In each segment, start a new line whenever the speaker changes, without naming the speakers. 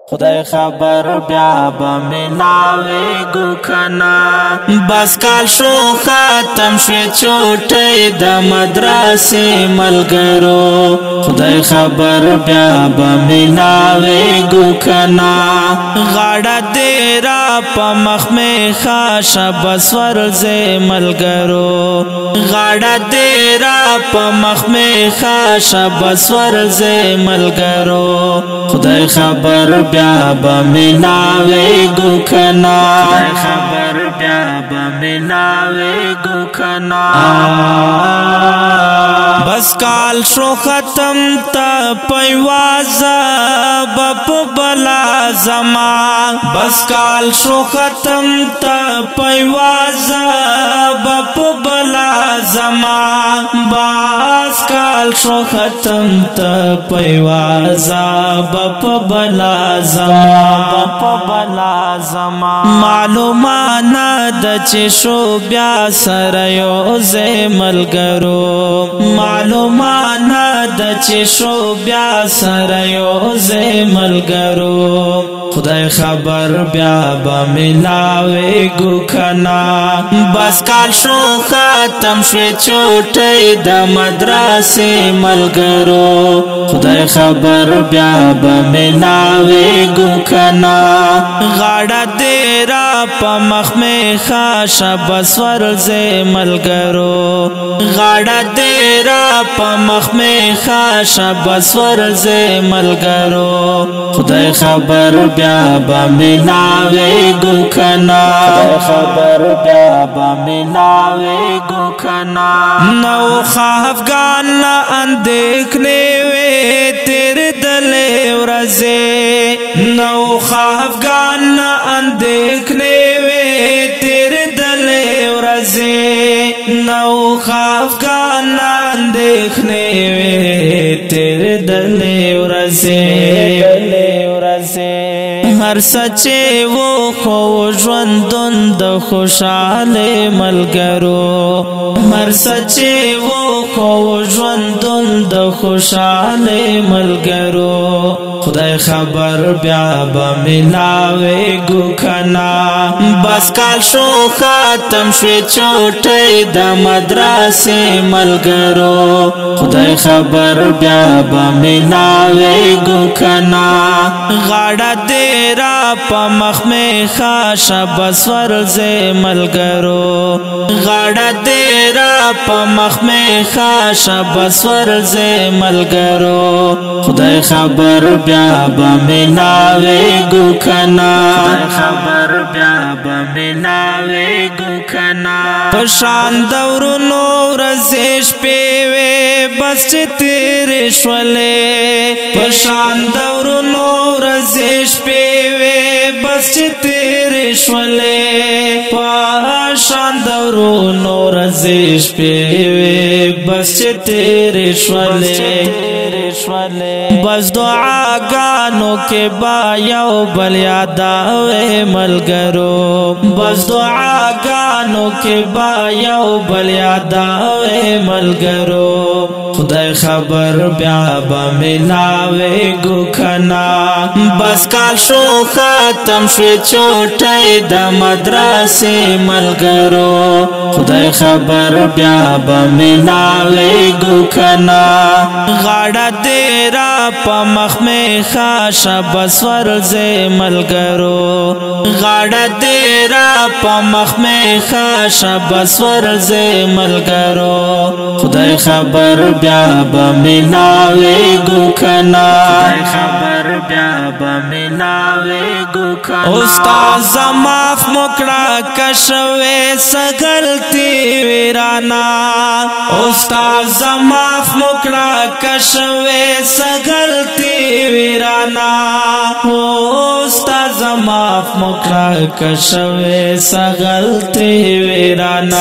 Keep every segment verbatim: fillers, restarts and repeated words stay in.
خدای خبر بیا با ملاوی گو کنا بس کال شو ختم شو چوٹی دا مدرسی ملگرو خدای خبر بیا با ملاوی گو کنا غاڑا دیرا پا مخ میں خاش بس ورز ملگرو غاڑا دیرا پا مخ میں خاش بس ورز ملگرو خدای خبر بیا با ملاوی گو کنا خدای خبر بیا با ملاوی گو کنا بس کال شو ختم تا پیوازا بپ بلا زما بس کال شو ختم تا پیوازا بپ بلا زما بس کال شو ختم تا پیوازا بپ بلا زما بپ بلا زما معلومانا د چشو بیا سره یو زې ملګرو معلومانا د چشو بیا سره یو زې ملګرو خدای خبر بیا با ملاوی گو کنا بس کال شو ختم شو چوٹی د مدرسې ملګرو خدای خبر بیا با ملاوی گو کنا غاڑا دیرا پا مخ میں خاش بس ورز ملگرو غاڑا دیرا پا مخ میں خاش بس ورز ملگرو خدای خبر بیا با ملاوی گو کنا خدای خبر بیا با ملاوی گو کنا نو خافگان نا اندیکنے وے تیر دلے ورزے نو خافگان نا اندیکنے وے تیر دلے ورزے نو خافگان نا اندیکنے وے تیر دلے ورزے ہر سچے وہ خو ژوندون د خوشاله ملګرو ہر سچے وہ خو ژوندون د خوشاله ملګرو خدای خبر بیا با ملاوی گو کنا بس کال شو ختم شو چوٹی د مدرسې ملګرو خدای خبر بیا با ملاوی گو کنا غاڑا دیرا پا مخ میں خاش بس ورز ملگرو غاڑا دیرا پا مخ میں خاش بس ورز ملگرو خدای خبر بیا با ملاوی گو کنا خدای خبر بیا با ملاوی گو کنا پشان دورو نور زیش پیوے بس تیرے شولے پشان دورو نور زیش پیوے بس تیرے شولے پشان دورو نور زیش پیوے بس تیرے شولے بس دعا گانو کے بایو بل یاداوے ملگرو بس دعا گانو کے بایو بل یاداوے ملگرو خدای خبر بیا با ملاوی گو کنا بس کال شو ختم شو چوٹی د مدرسې ملګرو خدای خبر بیا با ملاوی گو کنا غاڑا دیرا پا مخ میں خاش بس ورز ملگرو غاڑا دیرا پا مخ میں خاش بس ورز ملگرو خدای خبر بیا با ملاوی گو کنا خدای خبر بیا با ملاوی گو کنا استاد معاف مکڑا کشوے سگلتی ویرانا استاد معاف مکڑا کشوے سگلتی ویرانا استاد معاف مکڑا کشوے سگلتی ویرانا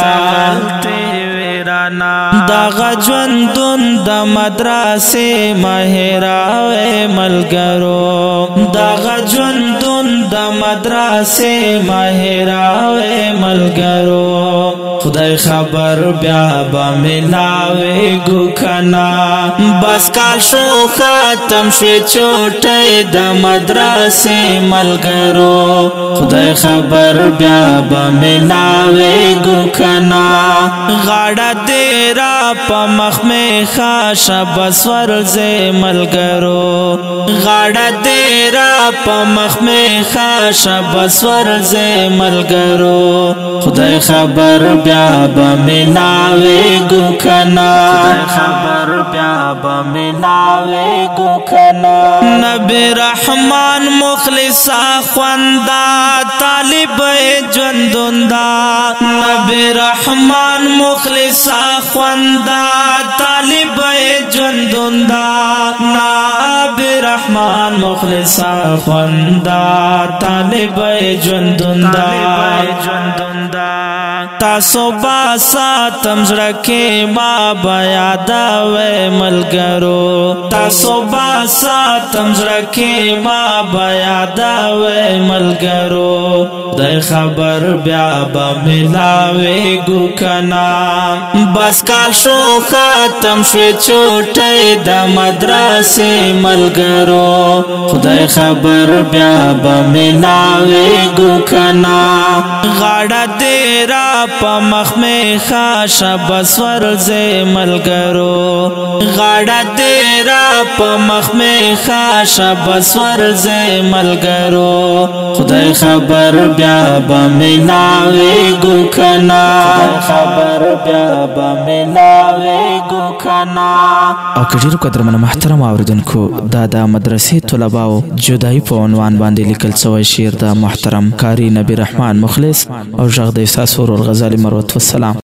داغ ژوندون د مدرسې مهراوې ملګرو داغ ژوندون د مدرسې مهراوې ملګرو خدای خبر بیا با ملاوی گو کنا بس کال شو ختم شوی چوٹی دا مدرسې ملګرو خدای خبر بیا با ملاوی گو کنا غاړه دې را په مخ مې خاشه بس ورځې ملګرو غاړه دې را په مخ مې خاشه بس ورځې ملګرو خدای خبر بیا به ملاوی گو کنا خدای خبر بیا به ملاوی گو کنا نبی رحمان مخلص خوندا طالب ژوندوندا نبی رحمان مخلص خوندا طالب ژوندوندا نبی رحمان مخلص خوندا طالب ژوندوندا تاسو با ساتم زړه کې ما بیا دا وې ملګرو تاسو با ساتم زړه کې ما بیا دا وې ملګرو د خبر بیا به ملاوي ګو کنا بس کال شو ختم شو چوټي د مدرسې ملګرو خدای خبر بیا به ملاوي ګو کنا غاړه دې را په مخ مې خاشه بس ورځې ملګرو غاړه دې را په مخ مې خاشه بس ورځې ملګرو خدای خبر بیا به ملاوي ګو کنا خبر بیا به ملاوي ګو کنا
او کډیرو قدرمن محترم اوریدونکو دا د مدرسې طلباو جدای په عنوان باندې لیکل شوی شعر د محترم قاری نبی رحمان مخلص او ژغ د احساس ورور غزالی مروت والسلام